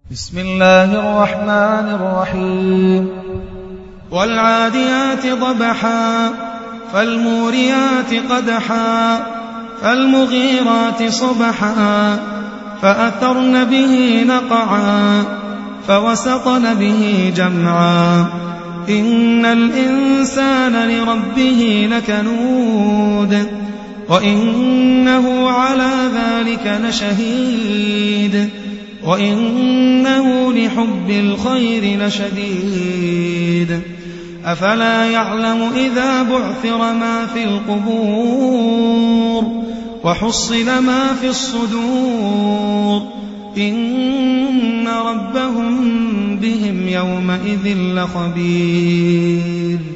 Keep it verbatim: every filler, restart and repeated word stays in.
بسم الله الرحمن الرحيم والعاديات ضبحا فالموريات قدحا فالمغيرات صبحا فأثرن به نقعا فوسطن به جمعا إن الإنسان لربه لكنود وإنه على ذلك لشهيد وإنه لحب الخير لشديد أفلا يعلم إذا بعثر ما في القبور وحصل ما في الصدور إن ربهم بهم يومئذ لخبير